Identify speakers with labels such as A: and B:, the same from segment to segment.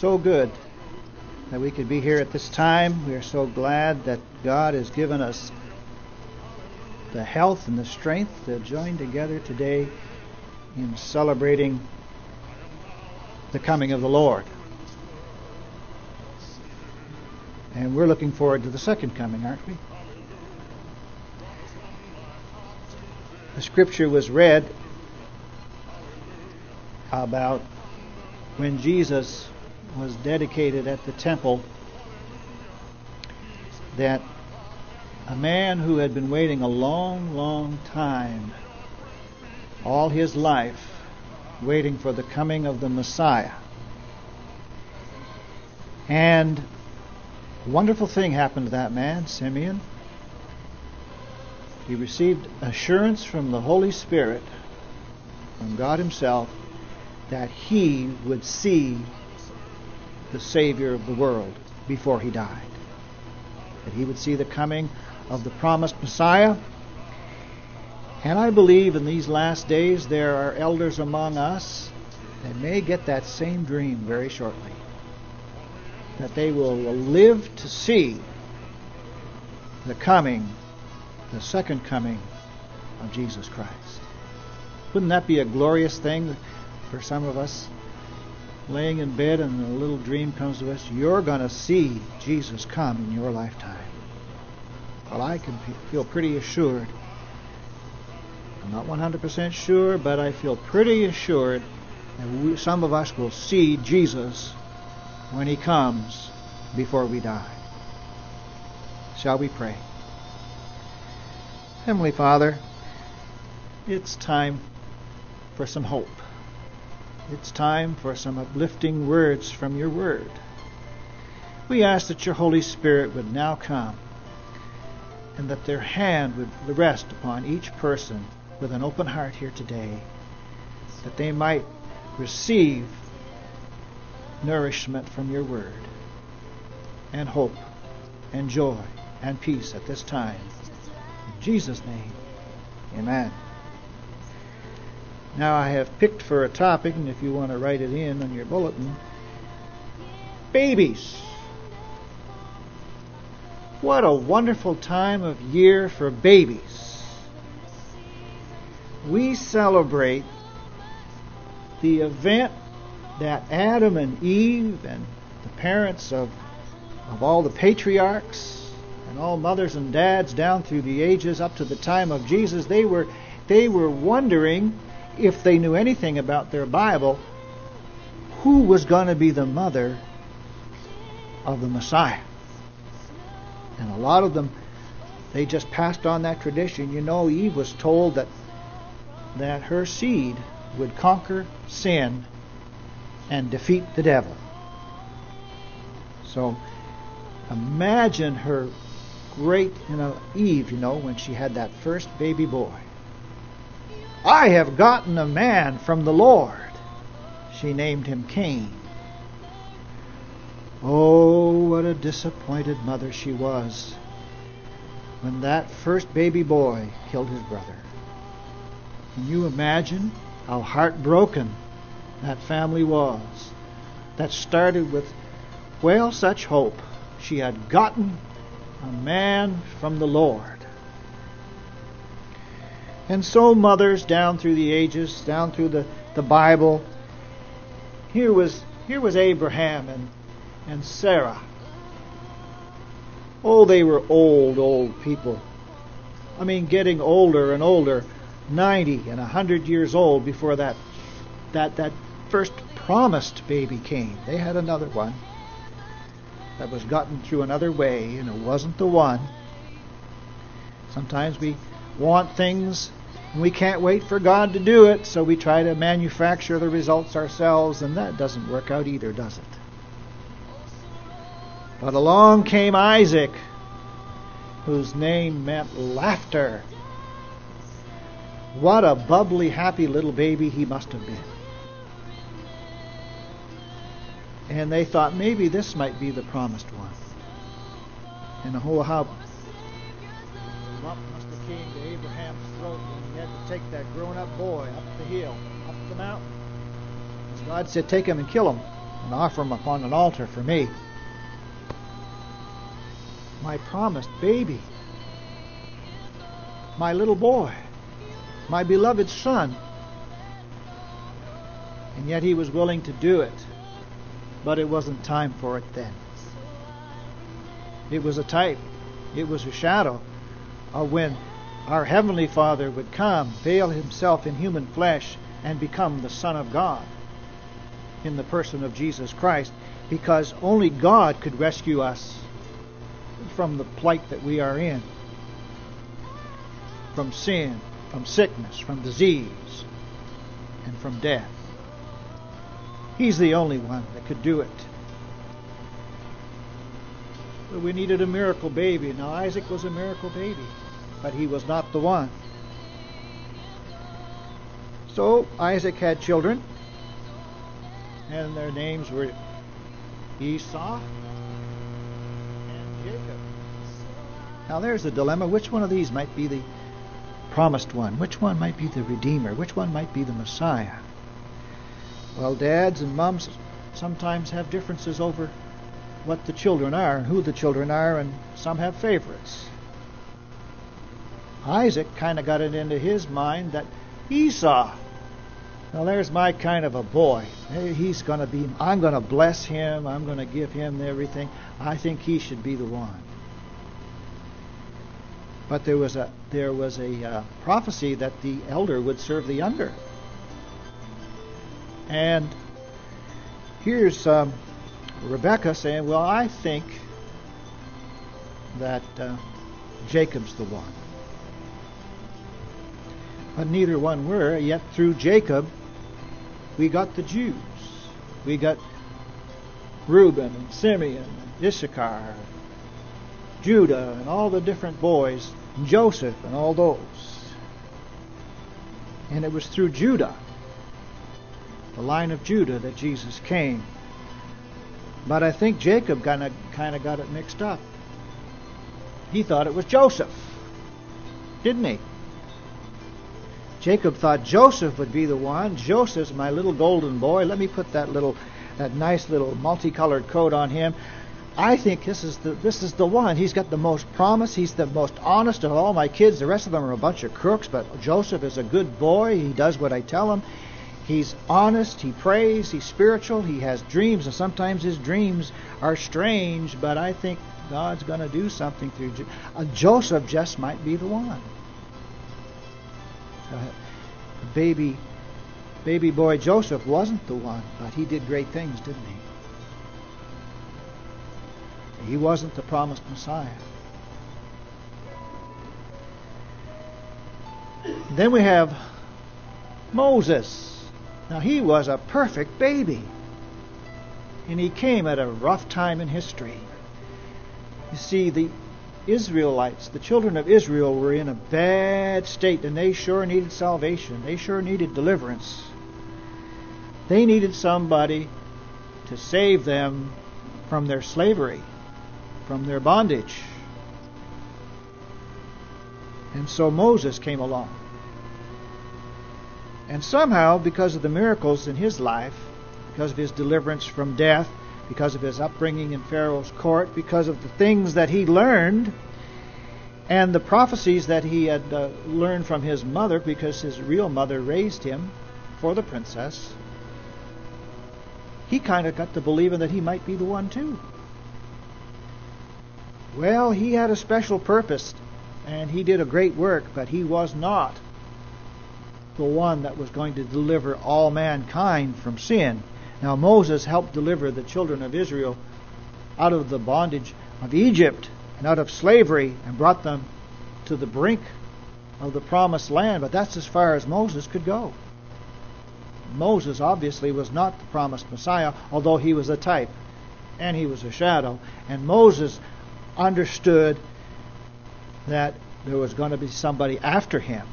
A: so good that we could be here at this time. We are so glad that God has given us the health and the strength to join together today in celebrating the coming of the Lord. And we're looking forward to the second coming, aren't we? The scripture was read about when Jesus was dedicated at the temple, that a man who had been waiting a long, long time, all his life, waiting for the coming of the Messiah. And a wonderful thing happened to that man, Simeon. He received assurance from the Holy Spirit, from God Himself, that he would see the Savior of the world before he died. That he would see the coming of the promised Messiah. And I believe in these last days there are elders among us that may get that same dream very shortly. That they will live to see the second coming of Jesus Christ. Wouldn't that be a glorious thing for some of us? Laying in bed and a little dream comes to us, you're going to see Jesus come in your lifetime. Well, I can feel pretty assured. I'm not 100% sure, but I feel pretty assured that some of us will see Jesus when He comes before we die. Shall we pray? Heavenly Father, it's time for some hope. It's time for some uplifting words from your word. We ask that your Holy Spirit would now come and that their hand would rest upon each person with an open heart here today, that they might receive nourishment from your word and hope and joy and peace at this time. In Jesus' name, amen. Now I have picked for a topic, and if you want to write it in on your bulletin, babies. What a wonderful time of year for babies. We celebrate the event that Adam and Eve and the parents of all the patriarchs and all mothers and dads down through the ages up to the time of Jesus, they were wondering, if they knew anything about their Bible, who was going to be the mother of the Messiah. And a lot of them, they just passed on that tradition. You know, Eve was told that her seed would conquer sin and defeat the devil. So imagine her great, Eve, when she had that first baby boy. I have gotten a man from the Lord. She named him Cain. Oh, what a disappointed mother she was when that first baby boy killed his brother. Can you imagine how heartbroken that family was? That started with, such hope. She had gotten a man from the Lord. And so mothers down through the ages, down through the Bible, here was Abraham and Sarah. Oh, they were old people. I mean, getting older and older, 90 and 100 years old before that first promised baby came. They had another one that was gotten through another way, and it wasn't the one. Sometimes we want things and we can't wait for God to do it, so we try to manufacture the results ourselves, and that doesn't work out either, does it? But along came Isaac, whose name meant laughter. What a bubbly, happy little baby he must have been. And they thought maybe this might be the promised one. And how lump must have came to Abraham's throat when he had to take that grown-up boy up the hill, up the mountain. As God said, take him and kill him. and offer them upon an altar for me. My promised baby, my little boy, my beloved son. And yet he was willing to do it, but it wasn't time for it then. It was a type, it was a shadow of when our Heavenly Father would come, veil Himself in human flesh, and become the Son of God in the person of Jesus Christ, because only God could rescue us from the plight that we are in, from sin, from sickness, from disease, and from death. He's the only one that could do it. But we needed a miracle baby. Now Isaac was a miracle baby, but he was not the one. So Isaac had children, and their names were Esau and Jacob. Now there's the dilemma. Which one of these might be the promised one? Which one might be the Redeemer? Which one might be the Messiah? Well, dads and moms sometimes have differences over what the children are and who the children are, and some have favorites. Isaac kind of got it into his mind that Esau, now there's my kind of a boy. He's going to be, I'm going to bless him, I'm going to give him everything. I think he should be the one. But there was a prophecy that the elder would serve the younger. And here's Rebecca saying, well, I think that Jacob's the one. But neither one were, yet through Jacob we got the Jews. We got Reuben and Simeon and Issachar, Judah and all the different boys, and Joseph and all those. And it was through Judah, the line of Judah, that Jesus came. But I think Jacob kind of got it mixed up. He thought it was Joseph, didn't he? Jacob thought Joseph would be the one. Joseph's my little golden boy. Let me put that nice little multicolored coat on him. I think this is the one. He's got the most promise. He's the most honest of all my kids. The rest of them are a bunch of crooks, but Joseph is a good boy. He does what I tell him. He's honest, he prays, he's spiritual, he has dreams, and sometimes his dreams are strange, but I think God's going to do something through Joseph. Just might be the one. Baby boy Joseph wasn't the one, but he did great things, didn't he? He wasn't the promised Messiah. Then we have Moses. Now he was a perfect baby, and he came at a rough time in history. You see, the Israelites, the children of Israel, were in a bad state, and they sure needed salvation. They sure needed deliverance. They needed somebody to save them from their slavery, from their bondage. And so Moses came along. And somehow, because of the miracles in his life, because of his deliverance from death, because of his upbringing in Pharaoh's court, because of the things that he learned, and the prophecies that he had learned from his mother, because his real mother raised him for the princess, he kind of got to believing that he might be the one too. Well, he had a special purpose, and he did a great work, but he was not the one that was going to deliver all mankind from sin. Now Moses helped deliver the children of Israel out of the bondage of Egypt and out of slavery and brought them to the brink of the promised land, but that's as far as Moses could go. Moses obviously was not the promised Messiah, although he was a type and he was a shadow, and Moses understood that there was going to be somebody after him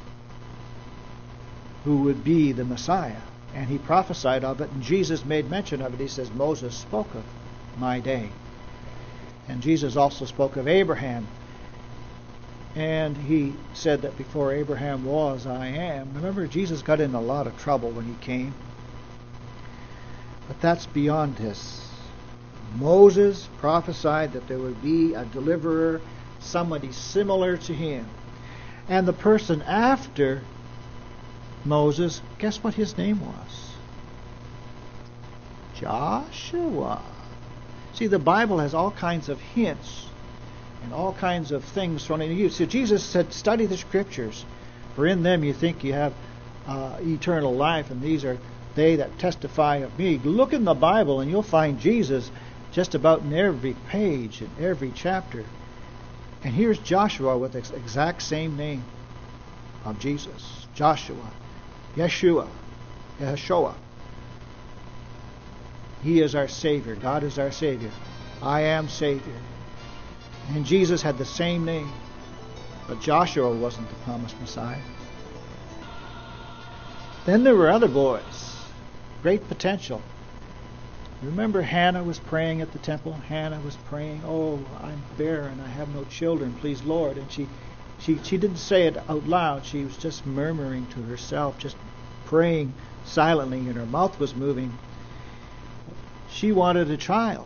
A: who would be the Messiah. And he prophesied of it, and Jesus made mention of it. He says, Moses spoke of my day. And Jesus also spoke of Abraham. And he said that before Abraham was, I am. Remember, Jesus got in a lot of trouble when he came. But But that's beyond this. Moses prophesied that there would be a deliverer, somebody similar to him. And the person after Moses, guess what his name was? Joshua. See, the Bible has all kinds of hints and all kinds of things thrown into you. So Jesus said, study the Scriptures, for in them you think you have eternal life, and these are they that testify of me. Look in the Bible and you'll find Jesus just about in every page, in every chapter. And here's Joshua with the exact same name of Jesus. Joshua. Yeshua. He is our Savior. God is our Savior. I am Savior. And Jesus had the same name. But Joshua wasn't the promised Messiah. Then there were other boys. Great potential. Remember Hannah was praying at the temple? Hannah was praying, oh, I'm barren, I have no children, please Lord. And she didn't say it out loud. She was just murmuring to herself, just praying silently, and her mouth was moving. She wanted a child.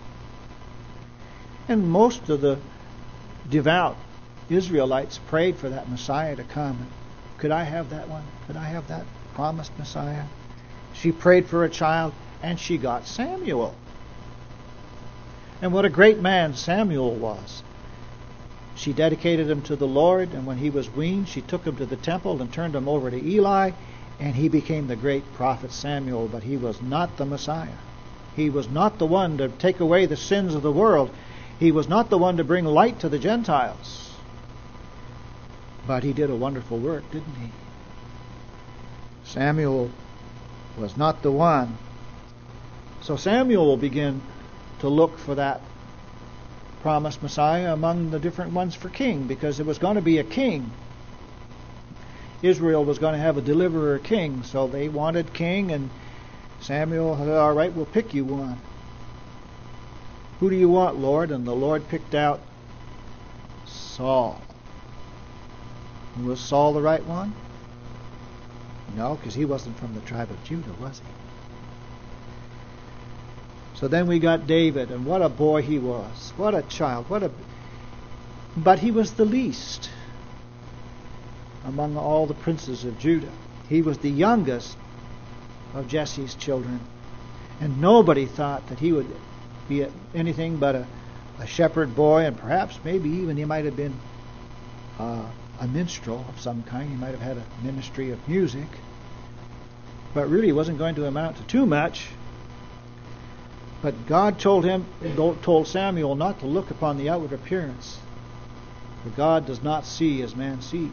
A: And most of the devout Israelites prayed for that Messiah to come. Could I have that one? Could I have that promised Messiah? She prayed for a child, and she got Samuel. And what a great man Samuel was. She dedicated him to the Lord, and when he was weaned, she took him to the temple and turned him over to Eli, and he became the great prophet Samuel, but he was not the Messiah. He was not the one to take away the sins of the world. He was not the one to bring light to the Gentiles. But he did a wonderful work, didn't he? Samuel was not the one. So Samuel will begin to look for that promised Messiah among the different ones for king, because there was going to be a king. Israel was going to have a deliverer king, so they wanted king, and Samuel said, all right, we'll pick you one. Who do you want, Lord? And the Lord picked out Saul. Was Saul the right one? No, because he wasn't from the tribe of Judah, was he? So then we got David, and what a boy he was. What a child. But he was the least among all the princes of Judah. He was the youngest of Jesse's children. And nobody thought that he would be anything but a shepherd boy, and perhaps maybe even he might have been a minstrel of some kind. He might have had a ministry of music. But really wasn't going to amount to too much. But God told Samuel not to look upon the outward appearance. For God does not see as man sees.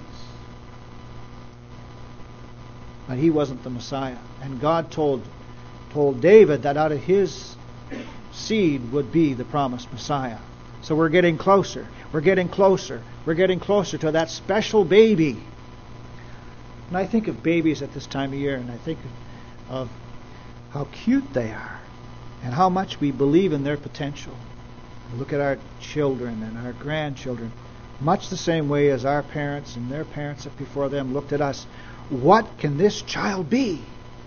A: But he wasn't the Messiah. And God told David that out of his seed would be the promised Messiah. So we're getting closer. We're getting closer. We're getting closer to that special baby. And I think of babies at this time of year, and I think of how cute they are and how much we believe in their potential. Look at our children and our grandchildren, much the same way as our parents and their parents up before them looked at us. What can this child be?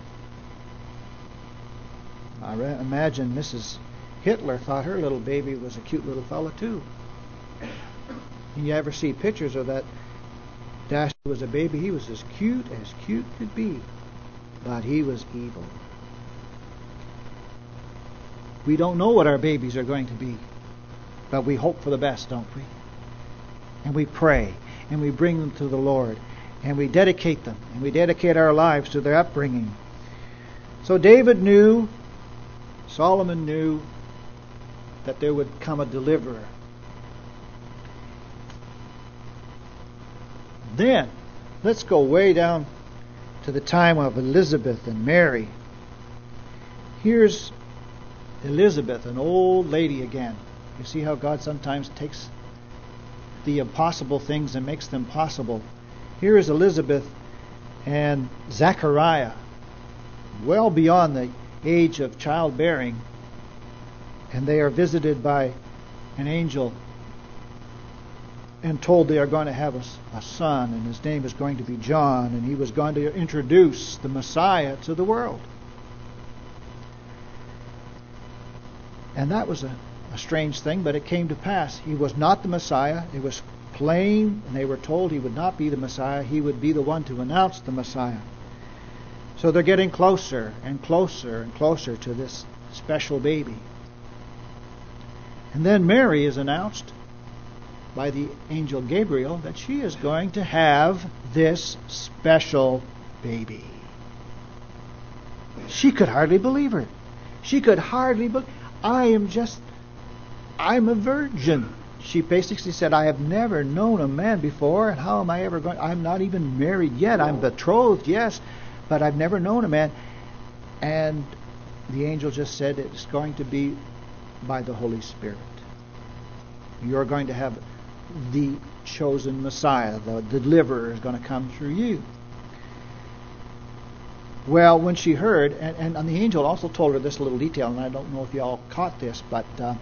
A: I imagine Mrs. Hitler thought her little baby was a cute little fellow too. And you ever see pictures of that Dash was a baby? He was as cute could be. But he was evil. We don't know what our babies are going to be. But we hope for the best, don't we? And we pray. And we bring them to the Lord. And we dedicate them. And we dedicate our lives to their upbringing. So David knew, Solomon knew, that there would come a deliverer. Then, let's go way down to the time of Elizabeth and Mary. Here's Elizabeth, an old lady again. You see how God sometimes takes the impossible things and makes them possible. Here is Elizabeth and Zechariah, well beyond the age of childbearing, and they are visited by an angel and told they are going to have a son, and his name is going to be John, and he was going to introduce the Messiah to the world. And that was a strange thing, but it came to pass. He was not the Messiah. It was plain, and they were told he would not be the Messiah. He would be the one to announce the Messiah. So they're getting closer and closer and closer to this special baby. And then Mary is announced by the angel Gabriel that she is going to have this special baby. She could hardly believe it. She could hardly believe. I'm a virgin. She basically said, I have never known a man before, and how am I ever going? I'm not even married yet. I'm betrothed, yes, but I've never known a man. And the angel just said, it's going to be by the Holy Spirit. You're going to have the chosen Messiah. The deliverer is going to come through you. Well, when she heard, and the angel also told her this little detail, and I don't know if you all caught this, but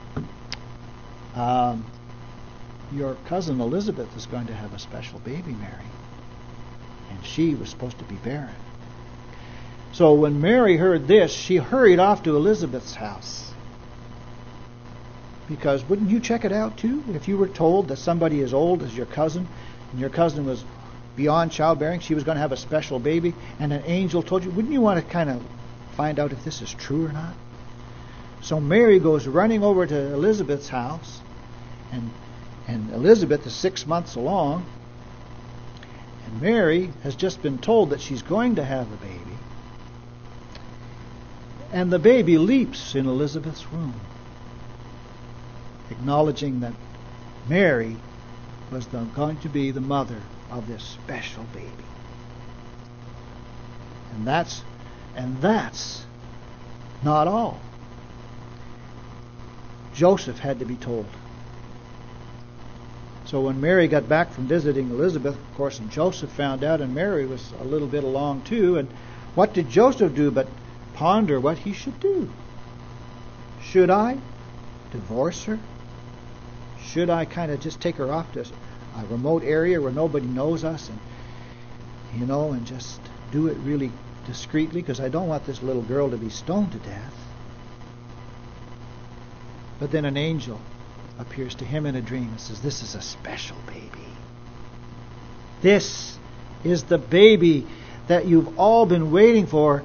A: your cousin Elizabeth is going to have a special baby, Mary. And she was supposed to be barren. So when Mary heard this, she hurried off to Elizabeth's house. Because wouldn't you check it out too? If you were told that somebody as old as your cousin, and your cousin was beyond childbearing, she was going to have a special baby, and an angel told you, wouldn't you want to kind of find out if this is true or not? So Mary goes running over to Elizabeth's house, and Elizabeth is 6 months along, and Mary has just been told that she's going to have a baby. And the baby leaps in Elizabeth's womb, acknowledging that Mary was going to be the mother of this special baby. And that's not all. Joseph had to be told. So when Mary got back from visiting Elizabeth, of course, and Joseph found out, and Mary was a little bit along too, and what did Joseph do but ponder what he should do? Should I divorce her? Should I kind of just take her off to a remote area where nobody knows us, and just do it really discreetly, because I don't want this little girl to be stoned to death? But then an angel appears to him in a dream and says, this is a special baby. This is the baby that you've all been waiting for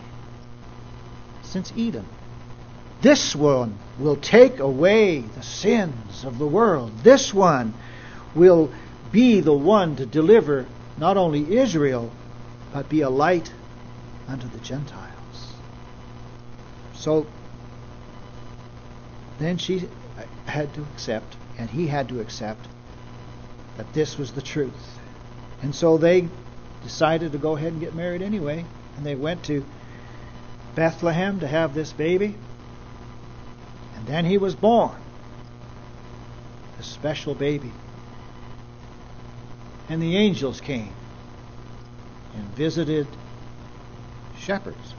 A: since Eden. This one will take away the sins of the world. This one will be the one to deliver not only Israel, but be a light unto the Gentiles. So then she had to accept, and he had to accept, that this was the truth. And so they decided to go ahead and get married anyway, and they went to Bethlehem to have this baby. And then he was born, this special baby. And the angels came and visited shepherds.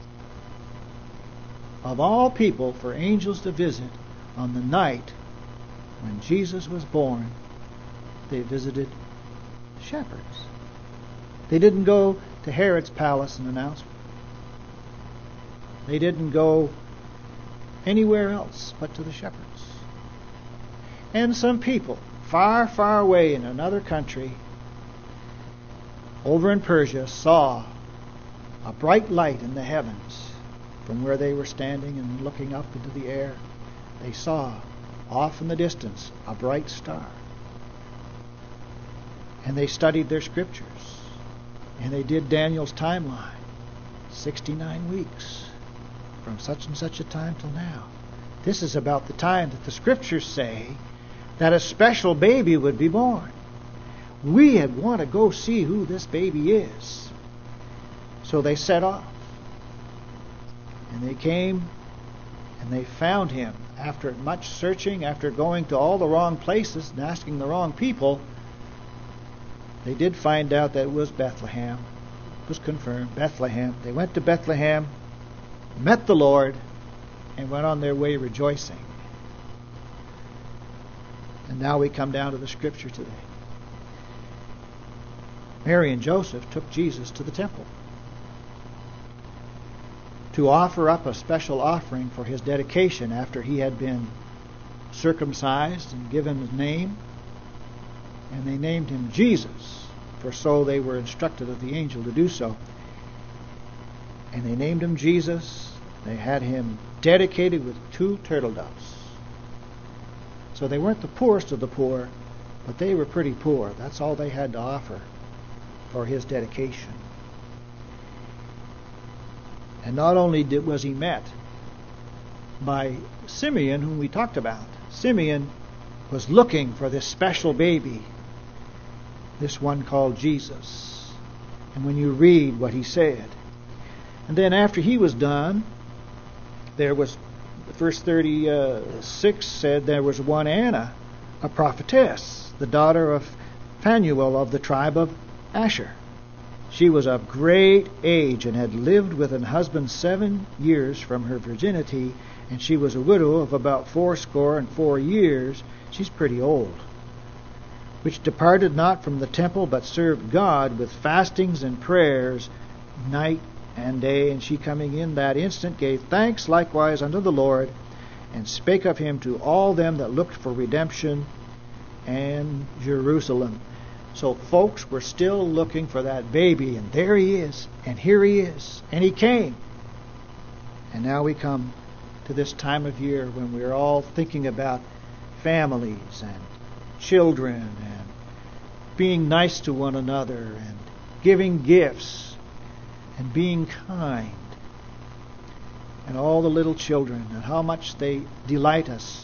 A: Of all people for angels to visit on the night when Jesus was born, they visited shepherds. They didn't go to Herod's palace and announce. They didn't go anywhere else but to the shepherds. And some people far, far away in another country, over in Persia, saw a bright light in the heavens from where they were standing and looking up into the air. They saw off in the distance a bright star. And they studied their scriptures. And they did Daniel's timeline. 69 weeks. From such and such a time till now. This is about the time that the scriptures say that a special baby would be born. We had want to go see who this baby is. So they set off. And they came and they found him. After much searching, after going to all the wrong places and asking the wrong people, they did find out that it was Bethlehem. It was confirmed, Bethlehem. They went to Bethlehem, met the Lord, and went on their way rejoicing. And now we come down to the scripture today. Mary and Joseph took Jesus to the temple to offer up a special offering for his dedication after he had been circumcised and given his name. And they named him Jesus, for so they were instructed of the angel to do so. And they named him Jesus. They had him dedicated with 2 turtle doves. So they weren't the poorest of the poor, but they were pretty poor. That's all they had to offer for his dedication. And not only was he met by Simeon, whom we talked about. Simeon was looking for this special baby, this one called Jesus. And when you read what he said. And then after he was done, there was, verse 36 said, there was one Anna, a prophetess, the daughter of Phanuel of the tribe of Asher. She was of great age and had lived with an husband 7 years from her virginity, and she was a widow of about 84 years. She's pretty old. Which departed not from the temple, but served God with fastings and prayers night and day. And she, coming in that instant, gave thanks likewise unto the Lord, and spake of him to all them that looked for redemption and Jerusalem. So folks were still looking for that baby, and there he is, and here he is, and he came. And now we come to this time of year when we're all thinking about families and children and being nice to one another and giving gifts and being kind, and all the little children and how much they delight us.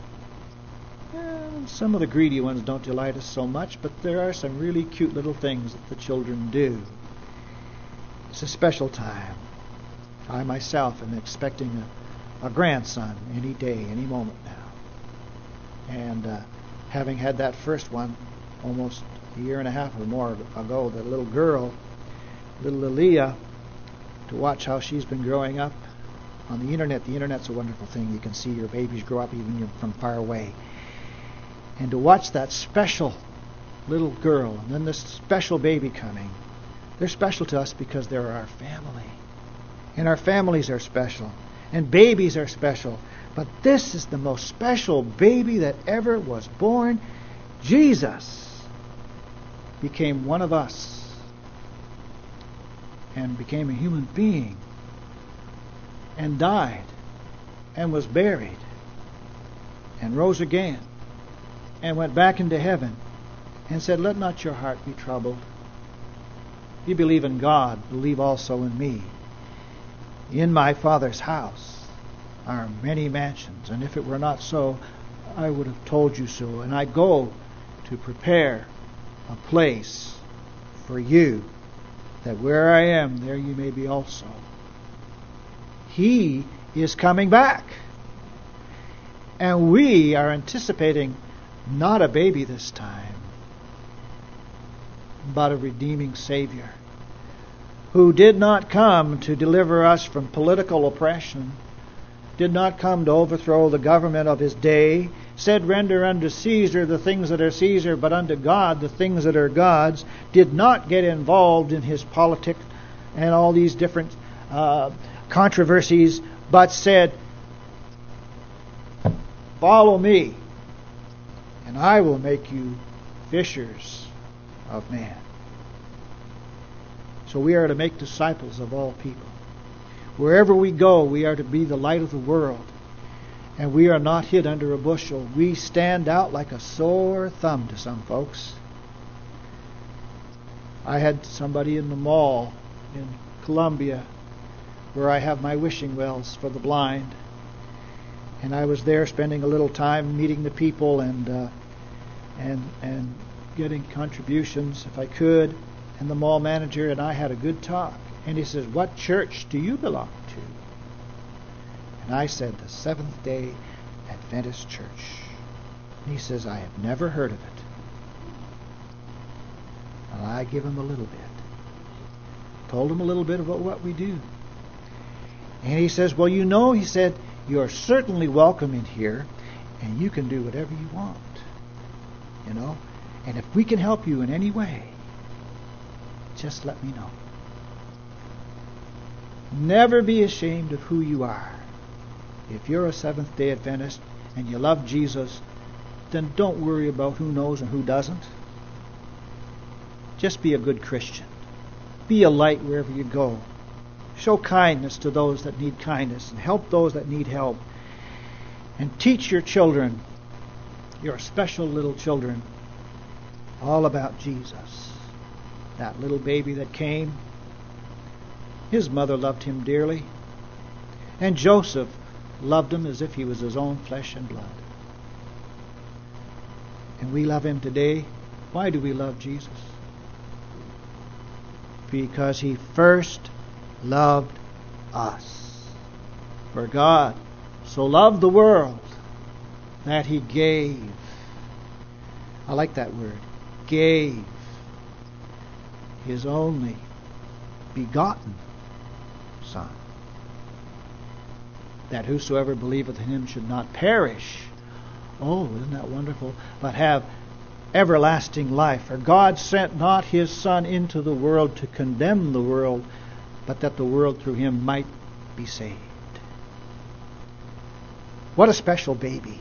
A: Some of the greedy ones don't delight us so much, but there are some really cute little things that the children do. It's a special time. I myself am expecting a grandson any day, any moment now. And having had that first one almost a year and a half or more ago, the little girl, little Aaliyah, to watch how she's been growing up on the internet. The internet's a wonderful thing. You can see your babies grow up even from far away. And to watch that special little girl and then this special baby coming, they're special to us because they're our family. And our families are special. And babies are special. But this is the most special baby that ever was born. Jesus became one of us and became a human being and died and was buried and rose again and went back into heaven and said, let not your heart be troubled. You believe in God, believe also in me. In my Father's house are many mansions, and if it were not so, I would have told you so. And I go to prepare a place for you, that where I am, there you may be also. He is coming back. And we are anticipating not a baby this time, but a redeeming Savior, who did not come to deliver us from political oppression, did not come to overthrow the government of his day, said, render unto Caesar the things that are Caesar, but unto God the things that are God's, did not get involved in his politics and all these different controversies, but said, follow me, and I will make you fishers of men. So we are to make disciples of all people. Wherever we go, we are to be the light of the world. And we are not hid under a bushel. We stand out like a sore thumb to some folks. I had somebody in the mall in Columbia where I have my wishing wells for the blind. And I was there spending a little time meeting the people and getting contributions if I could. And the mall manager and I had a good talk. And he says, what church do you belong to? And I said, the Seventh-day Adventist Church. And he says, I have never heard of it. And I give him a little bit. Told him a little bit about what we do. And he says, well, you know, he said, you're certainly welcome in here, and you can do whatever you want. You know? And if we can help you in any way, just let me know. Never be ashamed of who you are. If you're a Seventh-day Adventist and you love Jesus, then don't worry about who knows and who doesn't. Just be a good Christian. Be a light wherever you go. Show kindness to those that need kindness and help those that need help. And teach your children, your special little children, all about Jesus. That little baby that came, his mother loved him dearly. And Joseph loved him as if he was his own flesh and blood. And we love him today. Why do we love Jesus? Because he first loved us. For God so loved the world that he gave. I like that word. Gave his only begotten Son, that whosoever believeth in him should not perish. Oh, isn't that wonderful? But have everlasting life. For God sent not his Son into the world to condemn the world, but that the world through him might be saved. What a special baby.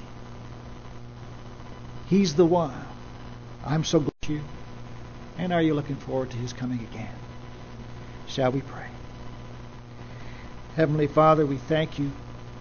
A: He's the one. I'm so glad you. And are you looking forward to his coming again? Shall we pray? Heavenly Father, we thank you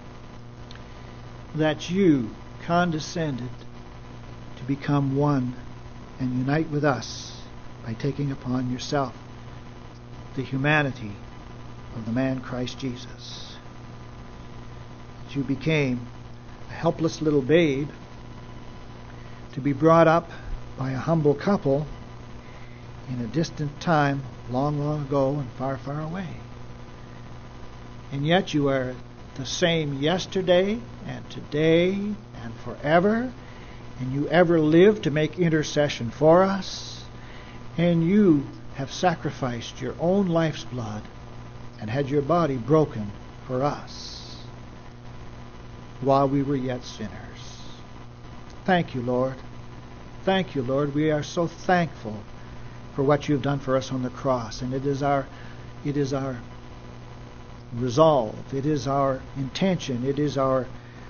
A: that you condescended to become one and unite with us by taking upon yourself the humanity of the man Christ Jesus. That you became a helpless little babe to be brought up by a humble couple in a distant time, long, long ago and far, far away. And yet you are the same yesterday and today and forever, and you ever live to make intercession for us, and you have sacrificed your own life's blood and had your body broken for us while we were yet sinners. Thank you, Lord. Thank you, Lord. We are so thankful for what you've done for us on the cross, and it is our resolve, it is our intention, it is our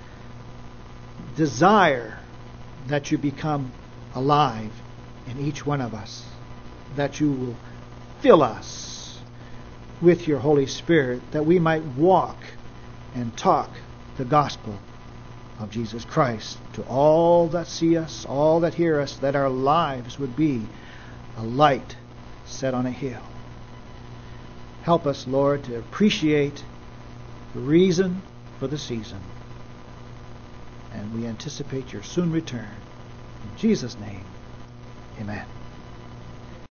A: desire that you become alive in each one of us, that you will fill us with your Holy Spirit, that we might walk and talk the gospel of Jesus Christ to all that see us, all that hear us, that our lives would be a light set on a hill. Help us, Lord, to appreciate the reason for the season. And we anticipate your soon return. In Jesus' name, amen.